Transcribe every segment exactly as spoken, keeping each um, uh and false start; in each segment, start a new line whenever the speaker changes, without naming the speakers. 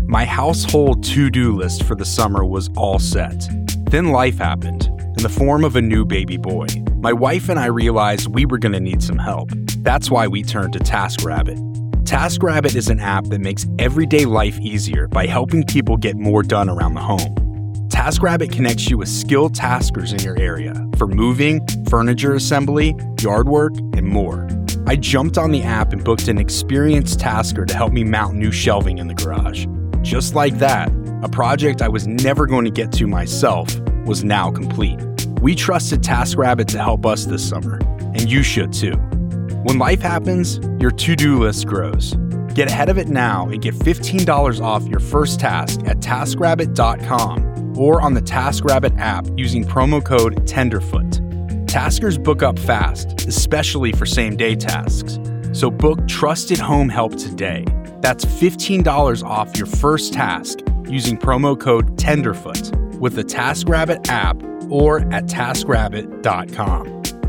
My household to-do list for the summer was all set. Then life happened, in the form of a new baby boy. My wife and I realized we were going to need some help. That's why we turned to TaskRabbit. TaskRabbit is an app that makes everyday life easier by helping people get more done around the home. TaskRabbit connects you with skilled taskers in your area for moving, furniture assembly, yard work, and more. I jumped on the app and booked an experienced tasker to help me mount new shelving in the garage. Just like that, a project I was never going to get to myself was now complete. We trusted TaskRabbit to help us this summer, and you should too. When life happens, your to-do list grows. Get ahead of it now and get fifteen dollars off your first task at task rabbit dot com or on the TaskRabbit app using promo code Tenderfoot. Taskers book up fast, especially for same-day tasks. So book trusted home help today. That's fifteen dollars off your first task using promo code Tenderfoot with the TaskRabbit app or at task rabbit dot com.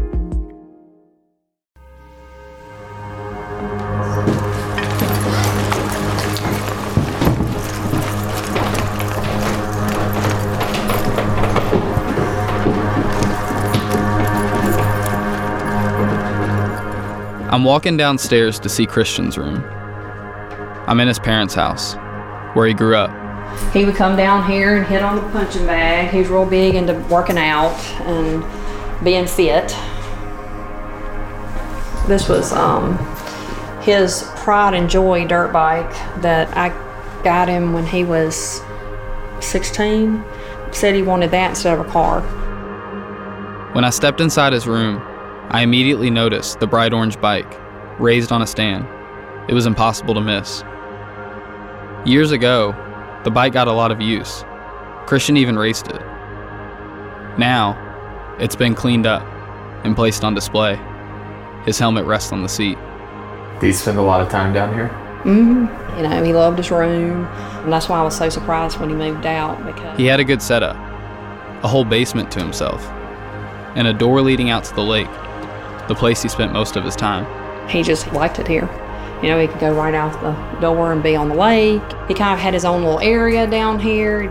I'm walking downstairs to see Christian's room. I'm in his parents' house, where he grew up.
He would come down here and hit on the punching bag. He was real big into working out and being fit. This was um, his pride and joy dirt bike that I got him when he was sixteen. Said he wanted that instead of a car.
When I stepped inside his room, I immediately noticed the bright orange bike, raised on a stand. It was impossible to miss. Years ago, the bike got a lot of use. Christian even raced it. Now, it's been cleaned up and placed on display. His helmet rests on the seat.
Do you spend a lot of time down here?
Mm-hmm. You know, he loved his room, and that's why I was so surprised when he moved out. Because
he had a good setup, a whole basement to himself, and a door leading out to the lake, the place he spent most of his time.
He just liked it here. You know, he could go right out the door and be on the lake. He kind of had his own little area down here.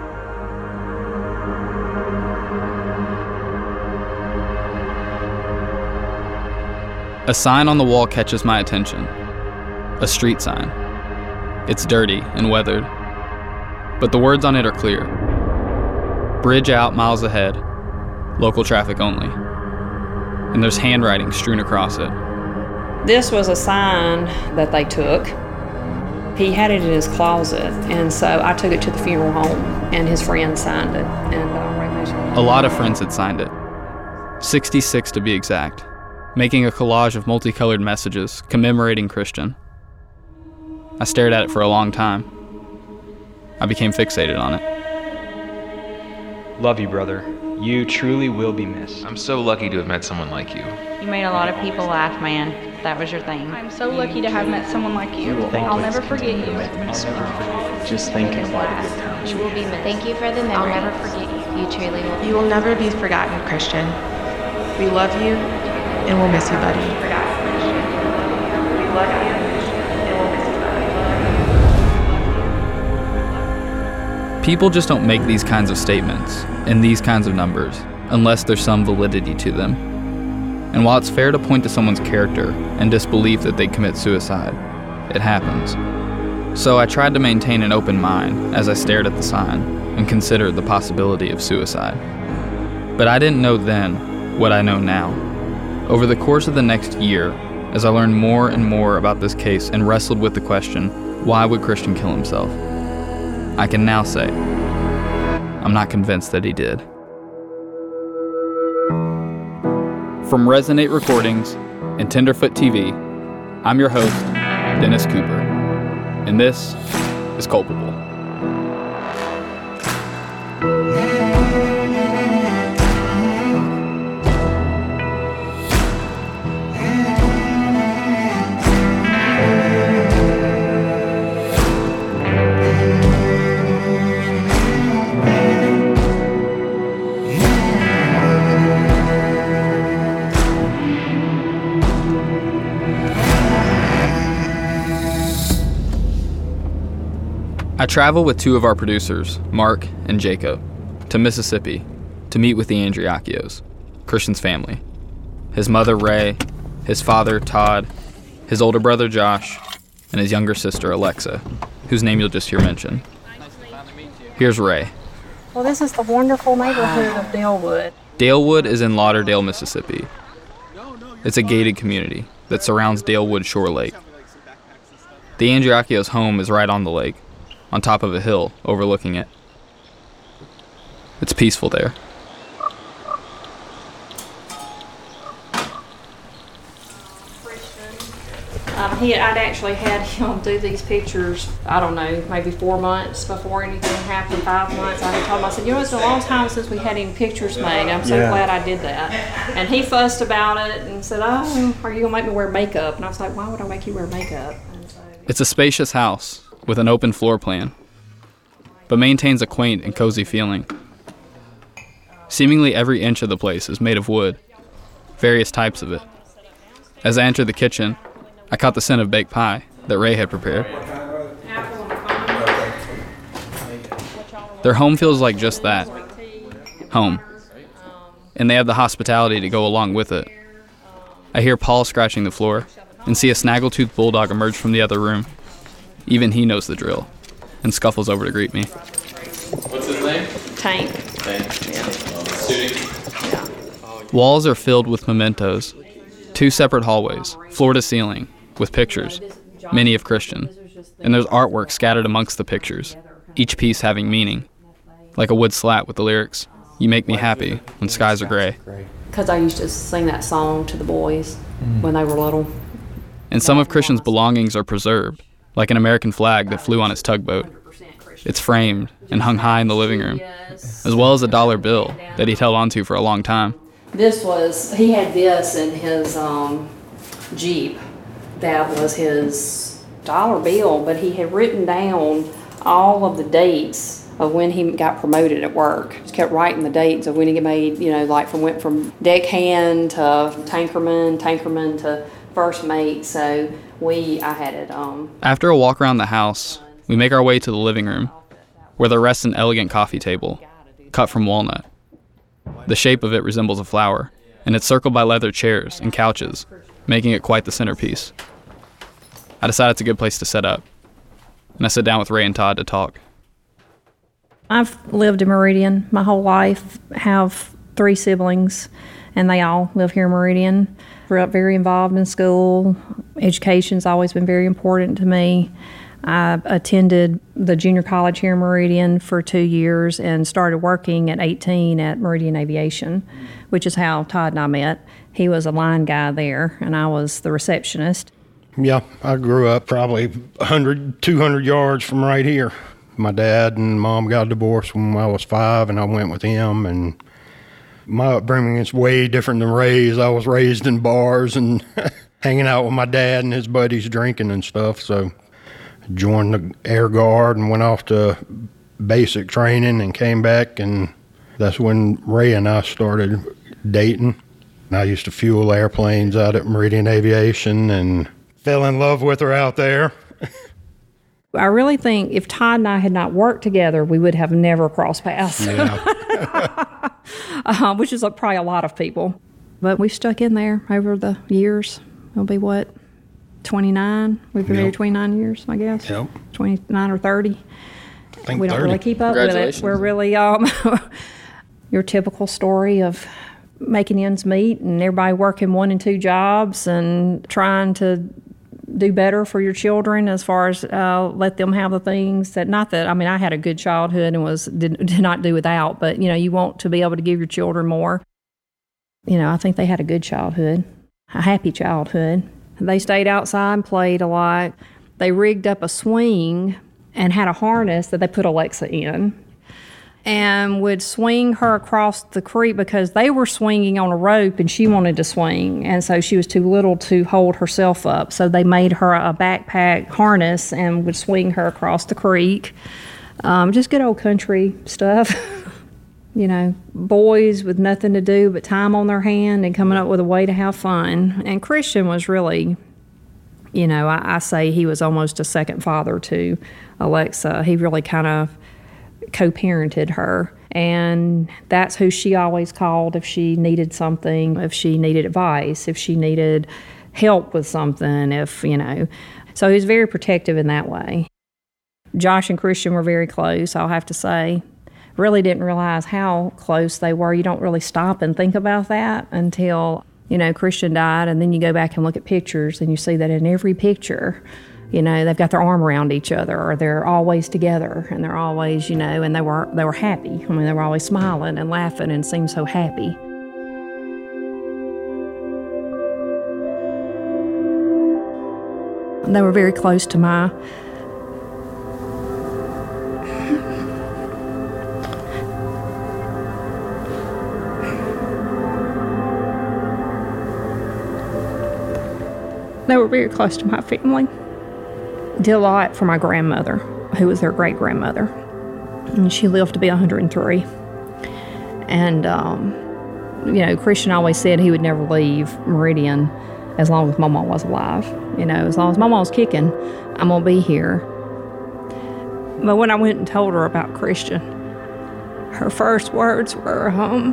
A sign on the wall catches my attention. A street sign. It's dirty and weathered, but the words on it are clear. Bridge out miles ahead. Local traffic only. And there's handwriting strewn across it.
This was a sign that they took. He had it in his closet, and so I took it to the funeral home, and his friend signed it. And uh,
a lot of friends had signed it. sixty-six to be exact, making a collage of multicolored messages commemorating Christian. I stared at it for a long time. I became fixated on it.
Love you, brother. You truly will be missed.
I'm so lucky to have met someone like you.
You made a lot of people laugh, man. That was your thing.
I'm so lucky to have met someone like you. I'll never forget you.
I'll never forget. Just thinking about a good time.
You will be missed.
Thank you for the memory.
I'll never forget you.
You truly will.
You will never be forgotten, Christian. We love you, and we'll miss you, buddy.
We love you, and we'll miss you, buddy.
People just don't make these kinds of statements and these kinds of numbers unless there's some validity to them. And while it's fair to point to someone's character and disbelief that they commit suicide, it happens. So I tried to maintain an open mind as I stared at the sign and considered the possibility of suicide. But I didn't know then what I know now. Over the course of the next year, as I learned more and more about this case and wrestled with the question, why would Christian kill himself? I can now say, I'm not convinced that he did. From Resonate Recordings and Tenderfoot T V, I'm your host, Dennis Cooper, and this is Culpable. I travel with two of our producers, Mark and Jacob, to Mississippi to meet with the Andriacchios, Christian's family. His mother, Ray, his father, Todd, his older brother, Josh, and his younger sister, Alexa, whose name you'll just hear mentioned. Here's Ray.
Well, this is the wonderful neighborhood of Dalewood.
Dalewood is in Lauderdale, Mississippi. It's a gated community that surrounds Dalewood Shore Lake. The Andriacchios' home is right on the lake, on top of a hill overlooking it. It's peaceful there.
Um, he, I'd actually had him do these pictures, I don't know, maybe four months before anything happened, five months. I had told him, I said, you know, it's a long time since we had any pictures made. I'm so yeah. glad I did that. And he fussed about it and said, oh, are you going to make me wear makeup? And I was like, why would I make you wear makeup? And so,
it's a spacious house with an open floor plan, but maintains a quaint and cozy feeling. Seemingly every inch of the place is made of wood, various types of it. As I entered the kitchen, I caught the scent of baked pie that Ray had prepared. Their home feels like just that, home. And they have the hospitality to go along with it. I hear Paul scratching the floor and see a snaggletooth bulldog emerge from the other room. Even he knows the drill and scuffles over to greet me.
What's his name?
Tank.
Tank.
Yeah.
Suiting?
Yeah.
Walls are filled with mementos. Two separate hallways, floor to ceiling, with pictures, many of Christian. And there's artwork scattered amongst the pictures, each piece having meaning. Like a wood slat with the lyrics, "You make me happy when skies are gray."
Because I used to sing that song to the boys mm. when they were little.
And some of Christian's belongings are preserved, like an American flag that flew on his tugboat. It's framed and hung high in the living room, as well as a dollar bill that he'd held onto for a long time.
This was, he had this in his um, Jeep. That was his dollar bill, but he had written down all of the dates of when he got promoted at work. Just kept writing the dates of when he made, you know, like from went from deckhand to tankerman, tankerman to first mate. So we, I had it. Um,
After a walk around the house, we make our way to the living room, where there rests an elegant coffee table, cut from walnut. The shape of it resembles a flower, and it's circled by leather chairs and couches, making it quite the centerpiece. I decide it's a good place to set up, and I sit down with Ray and Todd to talk.
I've lived in Meridian my whole life, have three siblings, and they all live here in Meridian. Grew up very involved in school. Education's always been very important to me. I attended the junior college here in Meridian for two years and started working at eighteen at Meridian Aviation, which is how Todd and I met. He was a line guy there, and I was the receptionist.
Yeah, I grew up probably one hundred, two hundred yards from right here. My dad and mom got divorced when I was five, and I went with him. And my upbringing is way different than Ray's. I was raised in bars and hanging out with my dad and his buddies drinking and stuff. So I joined the Air Guard and went off to basic training and came back, and that's when Ray and I started dating. And I used to fuel airplanes out at Meridian Aviation and fell in love with her out there.
I really think if Todd and I had not worked together, we would have never crossed paths,
Yeah.
uh, which is a, probably a lot of people. But we've stuck in there over the years. It'll be, what, twenty-nine? We've been
Yep.
married twenty-nine years, I guess.
Yep.
twenty-nine or thirty.
I think
We don't
thirty.
really keep up with it. We're really um, your typical story of making ends meet and everybody working one and two jobs and trying to do better for your children as far as uh, let them have the things that, not that, I mean, I had a good childhood and was did, did not do without, but, you know, you want to be able to give your children more. You know, I think they had a good childhood, a happy childhood. They stayed outside and played a lot. They rigged up a swing and had a harness that they put Alexa in and would swing her across the creek because they were swinging on a rope and she wanted to swing. And so she was too little to hold herself up. So they made her a backpack harness and would swing her across the creek. Um, just good old country stuff. You know, boys with nothing to do but time on their hand and coming up with a way to have fun. And Christian was really You know, I, I say he was almost a second father to Alexa. He really kind of co-parented her. And that's who she always called if she needed something, if she needed advice, if she needed help with something, if, you know. So he was very protective in that way. Josh and Christian were very close, I'll have to say. Really didn't realize how close they were. You don't really stop and think about that until, you know, Christian died, and then you go back and look at pictures and you see that in every picture, you know, they've got their arm around each other, or they're always together, and they're always, you know, and they were they were happy. I mean, they were always smiling and laughing and seemed so happy. They were very close to my They were very close to my family. Did a lot for my grandmother, who was their great-grandmother. And she lived to be one hundred three. And, um, you know, Christian always said he would never leave Meridian as long as Mama was alive. You know, as long as Mama was kicking, I'm going to be here. But when I went and told her about Christian, her first words were, um,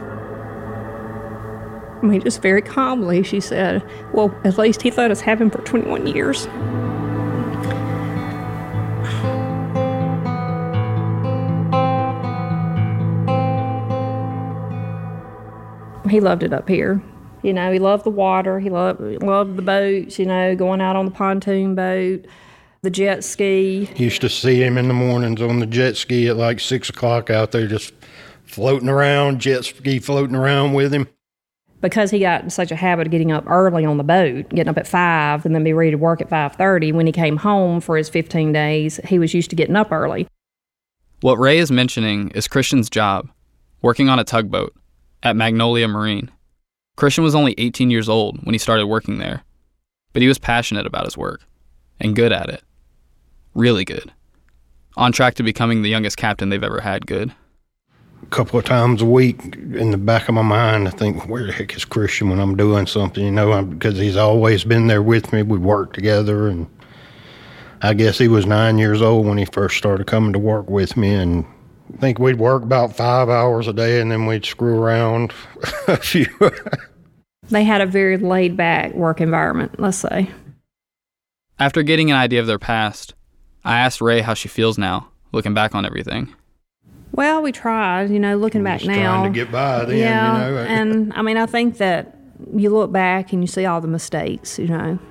I mean, just very calmly, she said, well, at least he let us have him for twenty-one years. He loved it up here. You know, he loved the water. He loved, loved the boats, you know, going out on the pontoon boat, the jet ski.
Used to see him in the mornings on the jet ski at like six o'clock out there just floating around, jet ski floating around with him.
Because he got in such a habit of getting up early on the boat, getting up at five and then be ready to work at five thirty, when he came home for his fifteen days, he was used to getting up early.
What Ray is mentioning is Christian's job, working on a tugboat at Magnolia Marine. Christian was only eighteen years old when he started working there, but he was passionate about his work and good at it. Really good. On track to becoming the youngest captain they've ever had good.
A couple of times a week in the back of my mind, I think, where the heck is Christian when I'm doing something, you know, because he's always been there with me. We worked together, and I guess he was nine years old when he first started coming to work with me, and I think we'd work about five hours a day, and then we'd screw around a few.
They had a very laid-back work environment, let's say.
After getting an idea of their past, I asked Ray how she feels now, looking back on everything.
Well, we tried, you know, looking back now.
Trying to get by then,
yeah,
you know.
And, I mean, I think that you look back and you see all the mistakes, you know.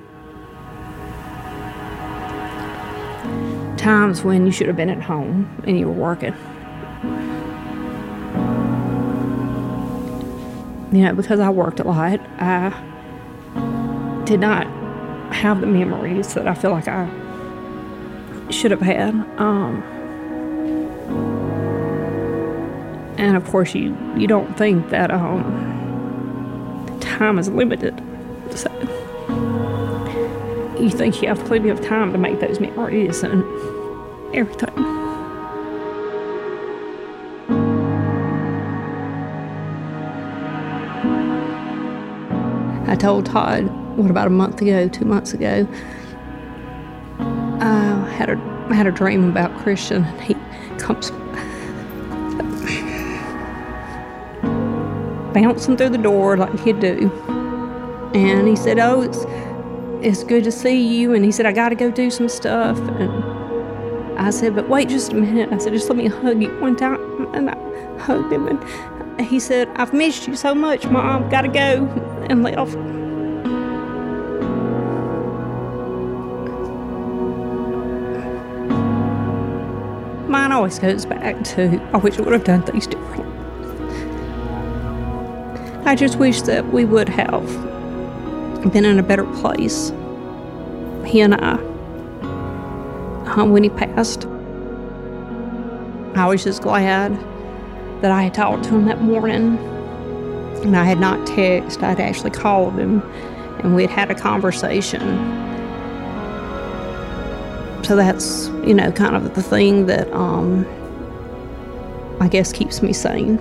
Times when you should have been at home and you were working. You know, because I worked a lot, I did not have the memories that I feel like I should have had. Um, and of course, you, you don't think that um, time is limited. So you think you have plenty of time to make those memories and everything. I told Todd, what, about a month ago, two months ago, I had a, I had a dream about Christian, and he comes bouncing through the door like he'd do. And he said, oh, it's, it's good to see you. And he said, I got to go do some stuff. And I said, but wait just a minute. I said, just let me hug you one time. And I hugged him, and he said, I've missed you so much, Mom. Got to go. And left. Mine always goes back to, I wish I would have done things different. I just wish that we would have been in a better place, he and I, um, when he passed. I was just glad that I had talked to him that morning, and I had not texted. I'd actually called him, and we had had a conversation. So that's, you know, kind of the thing that um, I guess keeps me sane.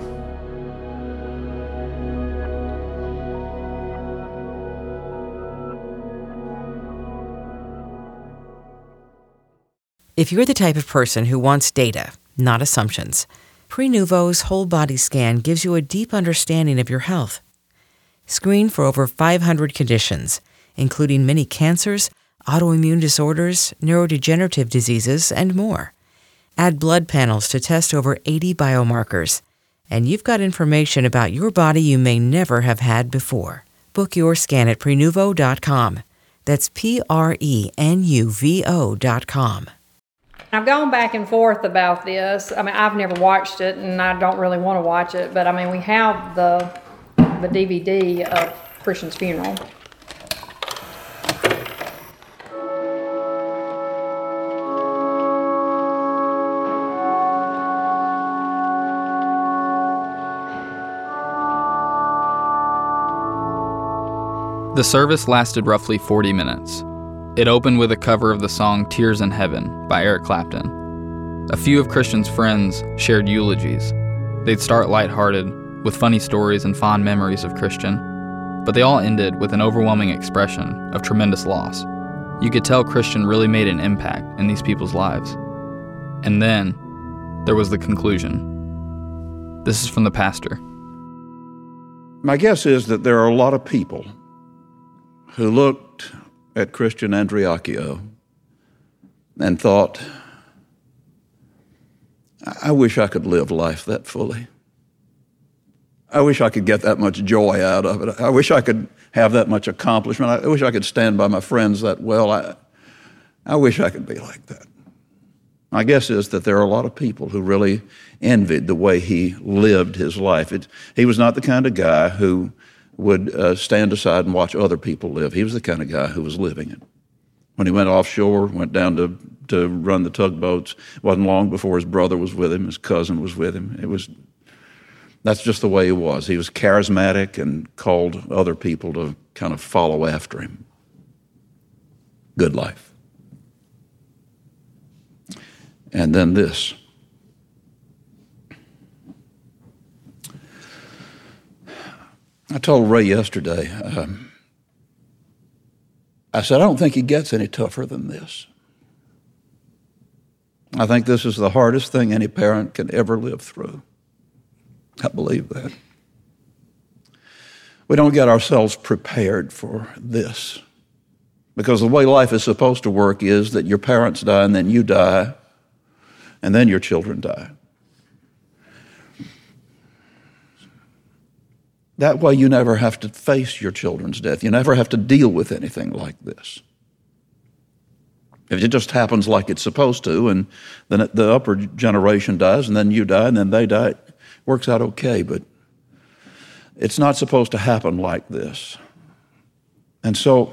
If you're the type of person who wants data, not assumptions, Prenuvo's whole body scan gives you a deep understanding of your health. Screen for over five hundred conditions, including many cancers, autoimmune disorders, neurodegenerative diseases, and more. Add blood panels to test over eighty biomarkers, and you've got information about your body you may never have had before. Book your scan at Prenuvo dot com. That's P R E N U V O dot com.
I've gone back and forth about this. I mean, I've never watched it, and I don't really want to watch it, but I mean, we have the, the D V D of Christian's funeral.
The service lasted roughly forty minutes. It opened with a cover of the song Tears in Heaven by Eric Clapton. A few of Christian's friends shared eulogies. They'd start lighthearted, with funny stories and fond memories of Christian, but they all ended with an overwhelming expression of tremendous loss. You could tell Christian really made an impact in these people's lives. And then, there was the conclusion. This is from the pastor.
My guess is that there are a lot of people who looked at Christian Andreacchio and thought, I wish I could live life that fully. I wish I could get that much joy out of it. I wish I could have that much accomplishment. I wish I could stand by my friends that well. I, I wish I could be like that. My guess is that there are a lot of people who really envied the way he lived his life. It, he was not the kind of guy who would uh, stand aside and watch other people live. He was the kind of guy who was living it. When he went offshore, went down to, to run the tugboats, it wasn't long before his brother was with him, his cousin was with him. It was, that's just the way he was. He was charismatic and called other people to kind of follow after him. Good life. And then this. I told Ray yesterday, um, I said, I don't think he gets any tougher than this. I think this is the hardest thing any parent can ever live through. I believe that. We don't get ourselves prepared for this, because the way life is supposed to work is that your parents die and then you die and then your children die. That way you never have to face your children's death. You never have to deal with anything like this. If it just happens like it's supposed to, and then the upper generation dies, and then you die, and then they die, it works out okay, but it's not supposed to happen like this. And so,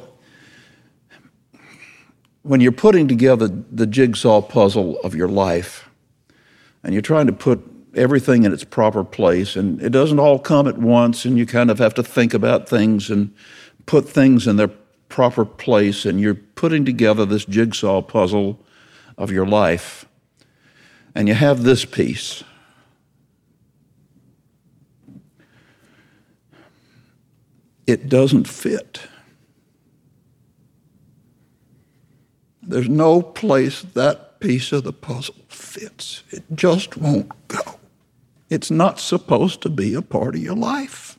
when you're putting together the jigsaw puzzle of your life, and you're trying to put everything in its proper place, and it doesn't all come at once, and you kind of have to think about things and put things in their proper place, and you're putting together this jigsaw puzzle of your life, and you have this piece. It doesn't fit. There's no place that piece of the puzzle fits. It just won't go. It's not supposed to be a part of your life.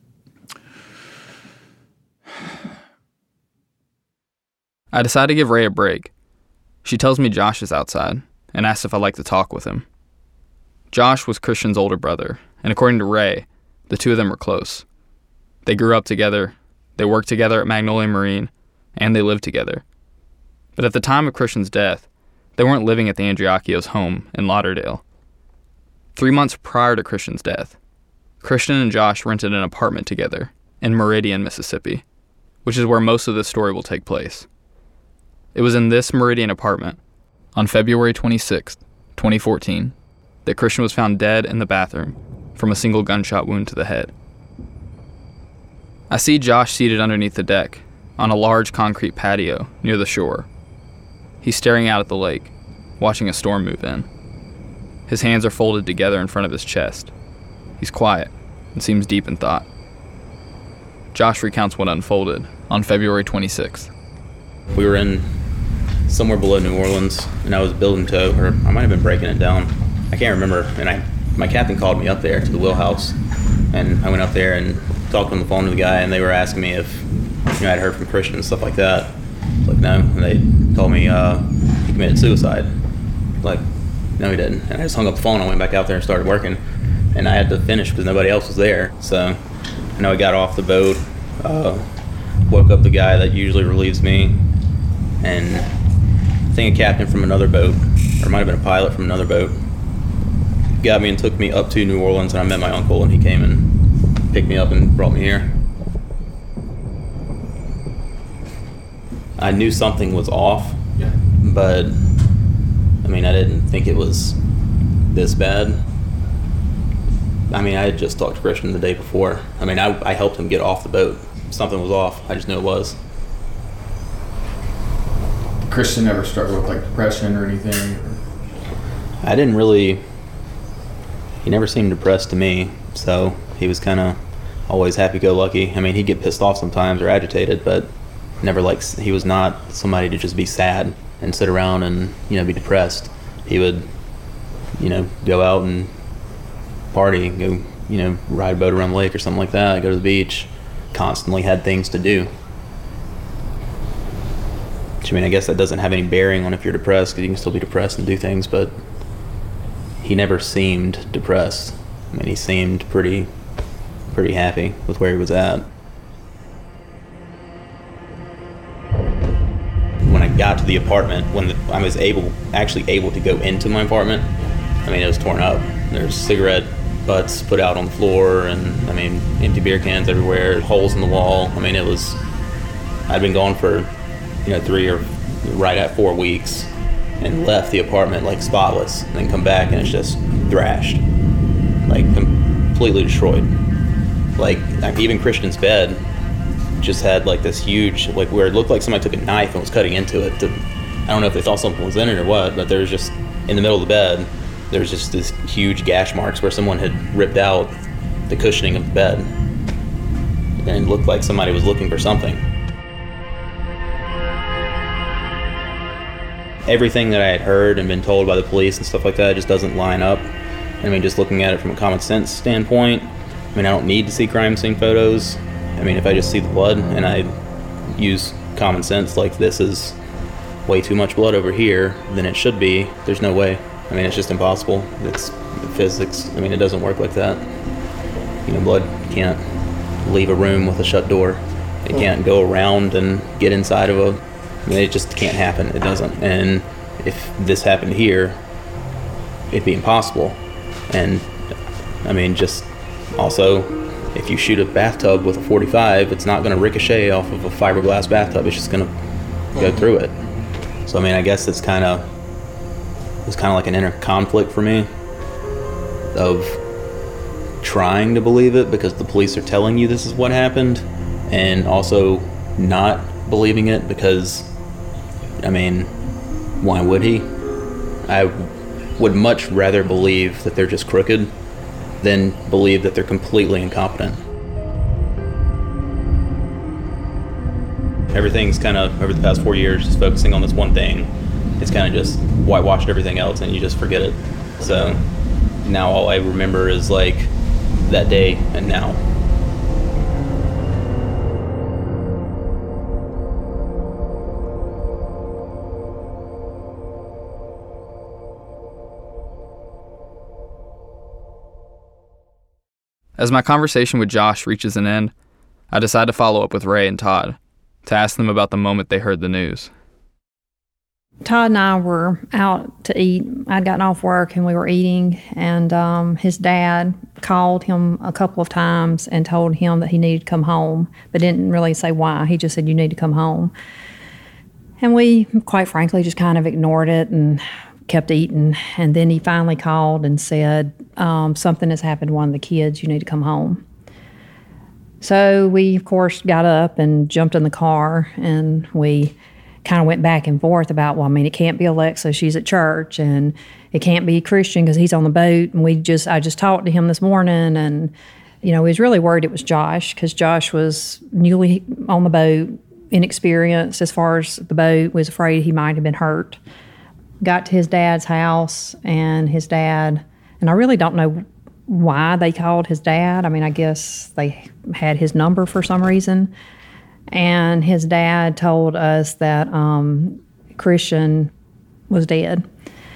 I decide to give Ray a break. She tells me Josh is outside and asks if I'd like to talk with him. Josh was Christian's older brother, and according to Ray, the two of them were close. They grew up together, they worked together at Magnolia Marine, and they lived together. But at the time of Christian's death, they weren't living at the Andreacchios' home in Lauderdale. Three months prior to Christian's death, Christian and Josh rented an apartment together in Meridian, Mississippi, which is where most of this story will take place. It was in this Meridian apartment, on February twenty-sixth, twenty fourteen, that Christian was found dead in the bathroom from a single gunshot wound to the head. I see Josh seated underneath the deck on a large concrete patio near the shore. He's staring out at the lake, watching a storm move in. His hands are folded together in front of his chest. He's quiet and seems deep in thought. Josh recounts what unfolded on February twenty-sixth.
We were in somewhere below New Orleans, and I was building tow, or I might have been breaking it down. I can't remember. And I, my captain called me up there to the wheelhouse, and I went up there and talked on the phone to the guy, and they were asking me if, you know, I'd heard from Christian and stuff like that. I was like, no. And they told me uh, he committed suicide. Like, no, he didn't. And I just hung up the phone. I went back out there and started working, and I had to finish because nobody else was there. So I know I got off the boat, uh, woke up the guy that usually relieves me, and I think a captain from another boat, or it might have been a pilot from another boat, got me and took me up to New Orleans, and I met my uncle, and he came and picked me up and brought me here. I knew something was off, yeah. But I mean, I didn't think it was this bad. I mean, I had just talked to Christian the day before. I mean, I, I helped him get off the boat. Something was off. I just knew it was.
Christian never struggled with like depression or anything? Or?
I didn't really, he never seemed depressed to me, so he was kind of always happy-go-lucky. I mean, he'd get pissed off sometimes or agitated, but never like, he was not somebody to just be sad and sit around and, you know, be depressed. He would, you know, go out and party, go, you know, ride a boat around the lake or something like that, go to the beach, constantly had things to do. Which, I mean, I guess that doesn't have any bearing on if you're depressed, because you can still be depressed and do things, but he never seemed depressed. I mean, he seemed pretty, pretty happy with where he was at. When I got to the apartment, when the, I was able, actually able to go into my apartment, I mean, it was torn up. There's cigarette butts put out on the floor, and I mean, empty beer cans everywhere, holes in the wall. I mean, it was, I'd been gone for, you know, three or right at four weeks and left the apartment like spotless, and then come back and it's just thrashed, like completely destroyed. Like, even Christian's bed just had like this huge, like where it looked like somebody took a knife and was cutting into it. To, I don't know if they thought something was in it or what, but there was just, in the middle of the bed, there was just this huge gash marks where someone had ripped out the cushioning of the bed. And it looked like somebody was looking for something. Everything that I had heard and been told by the police and stuff like that just doesn't line up. I mean, just looking at it from a common sense standpoint, I mean, I don't need to see crime scene photos. I mean, if I just see the blood and I use common sense, like this is way too much blood over here than it should be, there's no way. I mean, it's just impossible. It's physics. I mean, it doesn't work like that. You know, blood can't leave a room with a shut door. It can't go around and get inside of a, I mean, it just can't happen. It doesn't. And if this happened here, it'd be impossible. And I mean, just also, if you shoot a bathtub with a forty-five, it's not going to ricochet off of a fiberglass bathtub. It's just going to go through it. So I mean, I guess it's kind of, it's kind of like an inner conflict for me of trying to believe it because the police are telling you this is what happened, and also not believing it because, I mean, why would he? I would much rather believe that they're just crooked than believe that they're completely incompetent. Everything's kind of, over the past four years, just focusing on this one thing. It's kind of just whitewashed everything else and you just forget it. So now all I remember is like that day and now.
As my conversation with Josh reaches an end, I decide to follow up with Ray and Todd to ask them about the moment they heard the news.
Todd and I were out to eat. I'd gotten off work and we were eating, and um, his dad called him a couple of times and told him that he needed to come home, but didn't really say why. He just said, "You need to come home." And we, quite frankly, just kind of ignored it and kept eating. And then he finally called and said, um, something has happened to one of the kids, you need to come home. So we, of course, got up and jumped in the car, and we kind of went back and forth about, well, I mean, it can't be Alexa, she's at church, and it can't be Christian because he's on the boat. And we just, I just talked to him this morning, and, you know, he was really worried it was Josh because Josh was newly on the boat, inexperienced as far as the boat, was afraid he might have been hurt. Got to his dad's house, and his dad, and I really don't know why they called his dad. I mean, I guess they had his number for some reason. And his dad told us that um, Christian was dead.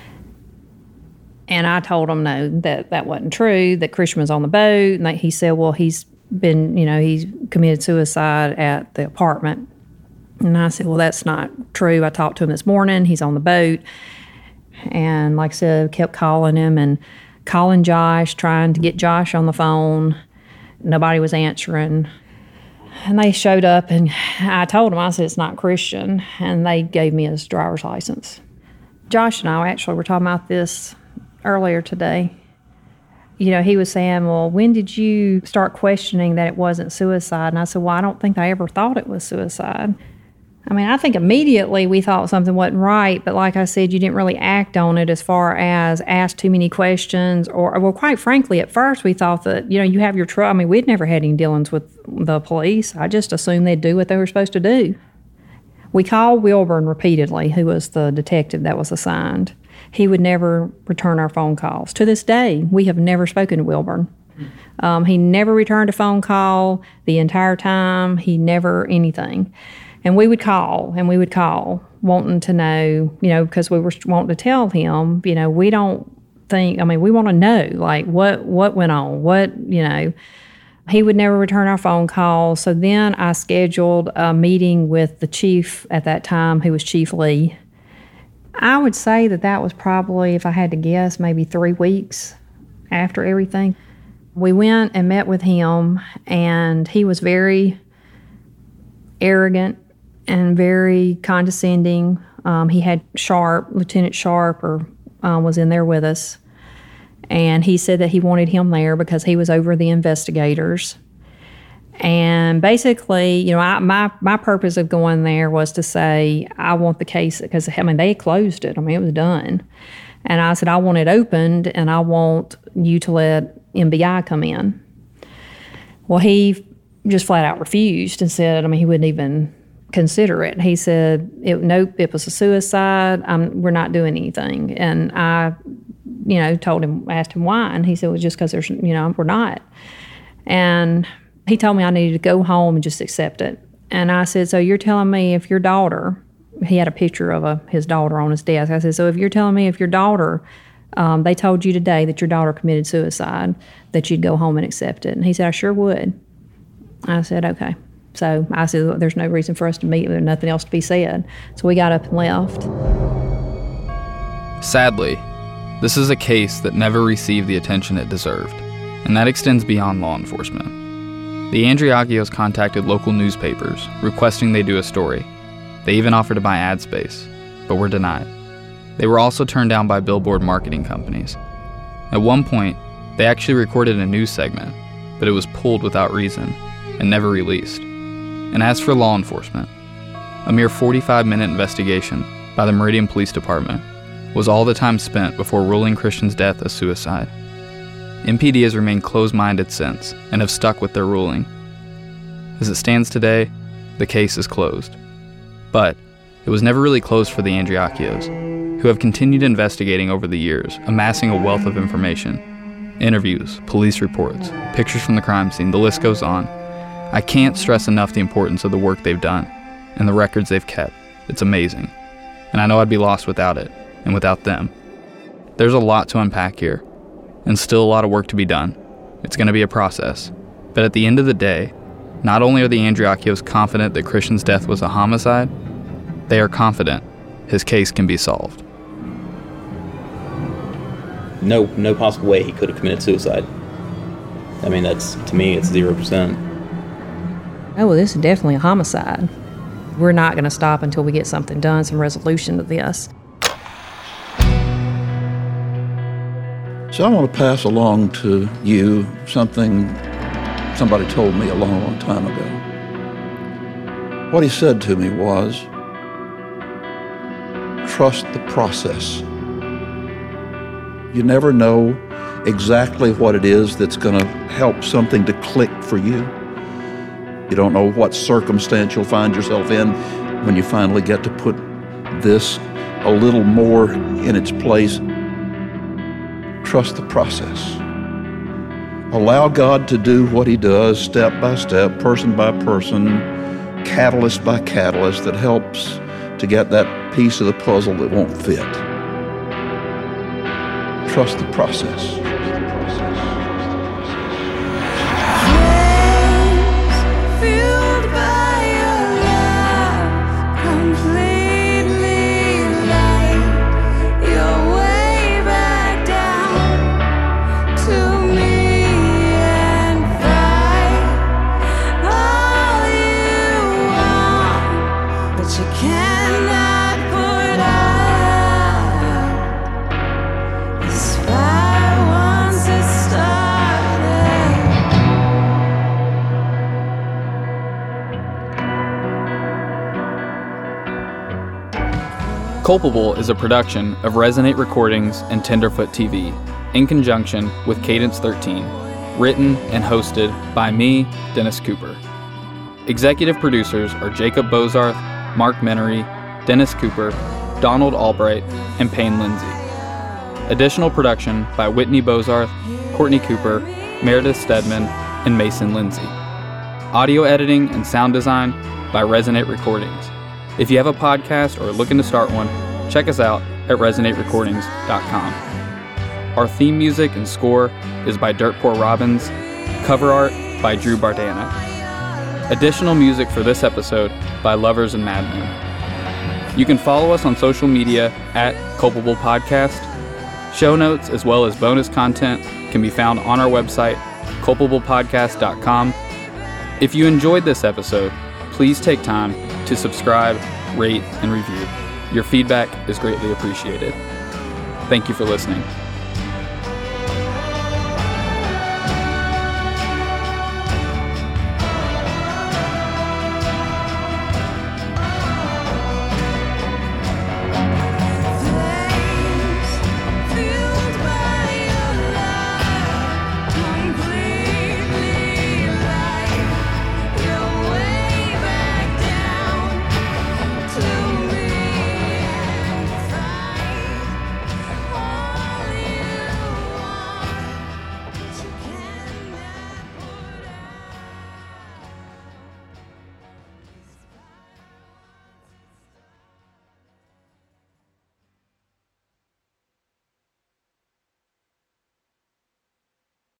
And I told him no, that that wasn't true, that Christian was on the boat. And he said, well, he's been, you know, he's committed suicide at the apartment. And I said, well, that's not true. I talked to him this morning. He's on the boat. And like I said, kept calling him and calling Josh, trying to get Josh on the phone. Nobody was answering. And they showed up, and I told them, I said, it's not Christian. And they gave me his driver's license. Josh and I actually were talking about this earlier today. You know, he was saying, well, when did you start questioning that it wasn't suicide? And I said, well, I don't think I ever thought it was suicide. I mean, I think immediately we thought something wasn't right, but like I said, you didn't really act on it as far as ask too many questions, or, well, quite frankly, at first we thought that, you know, you have your trouble. I mean, we'd never had any dealings with the police. I just assumed they'd do what they were supposed to do. We called Wilburn repeatedly, who was the detective that was assigned. He would never return our phone calls. To this day, we have never spoken to Wilburn. Um, he never returned a phone call the entire time. He never anything. And we would call, and we would call, wanting to know, you know, because we were wanting to tell him, you know, we don't think, I mean, we want to know, like, what, what went on, what, you know. He would never return our phone calls. So then I scheduled a meeting with the chief at that time, who was Chief Lee. I would say that that was probably, if I had to guess, maybe three weeks after everything. We went and met with him, and he was very arrogant and very condescending. Um, he had Sharp, Lieutenant Sharp, or uh, was in there with us. And he said that he wanted him there because he was over the investigators. And basically, you know, I, my my purpose of going there was to say, I want the case, because, I mean, they had closed it. I mean, it was done. And I said, I want it opened, and I want you to let M B I come in. Well, he just flat out refused and said, I mean, he wouldn't even consider it. He said, it, nope, it was a suicide. I'm, we're not doing anything. And I, you know, told him, asked him why, and he said, well, just because there's, you know, we're not. And he told me I needed to go home and just accept it. And I said, so you're telling me if your daughter, he had a picture of a, his daughter on his desk. I said, so if you're telling me if your daughter, um, they told you today that your daughter committed suicide, that you'd go home and accept it. And he said, I sure would. I said, okay. So I said, there's no reason for us to meet. There's nothing else to be said. So we got up and left.
Sadly, this is a case that never received the attention it deserved, and that extends beyond law enforcement. The Andreacchios contacted local newspapers requesting they do a story. They even offered to buy ad space, but were denied. They were also turned down by billboard marketing companies. At one point, they actually recorded a news segment, but it was pulled without reason and never released. And as for law enforcement, a mere forty-five minute investigation by the Meridian Police Department was all the time spent before ruling Christian's death a suicide. M P D has remained closed-minded since and have stuck with their ruling. As it stands today, the case is closed. But it was never really closed for the Andreacchios, who have continued investigating over the years, amassing a wealth of information. Interviews, police reports, pictures from the crime scene, the list goes on. I can't stress enough the importance of the work they've done and the records they've kept. It's amazing. And I know I'd be lost without it, and without them. There's a lot to unpack here, and still a lot of work to be done. It's going to be a process. But at the end of the day, not only are the Andreacchios confident that Christian's death was a homicide, they are confident his case can be solved.
No, no possible way he could have committed suicide. I mean, that's, to me, it's zero percent.
Oh, well, this is definitely a homicide. We're not going to stop until we get something done, some resolution to this.
So I want to pass along to you something somebody told me a long, long time ago. What he said to me was, trust the process. You never know exactly what it is that's going to help something to click for you. You don't know what circumstance you'll find yourself in when you finally get to put this a little more in its place. Trust the process. Allow God to do what He does step by step, person by person, catalyst by catalyst that helps to get that piece of the puzzle that won't fit. Trust the process.
Culpable is a production of Resonate Recordings and Tenderfoot T V in conjunction with Cadence thirteen, written and hosted by me, Dennis Cooper. Executive producers are Jacob Bozarth, Mark Menery, Dennis Cooper, Donald Albright, and Payne Lindsay. Additional production by Whitney Bozarth, Courtney Cooper, Meredith Stedman, and Mason Lindsay. Audio editing and sound design by Resonate Recordings. If you have a podcast or are looking to start one, check us out at resonate recordings dot com. Our theme music and score is by Dirt Poor Robbins, cover art by Drew Bardana. Additional music for this episode by Lovers and Madmen. You can follow us on social media at Culpable Podcast. Show notes as well as bonus content can be found on our website, culpable podcast dot com. If you enjoyed this episode, please take time to subscribe, rate, and review. Your feedback is greatly appreciated. Thank you for listening.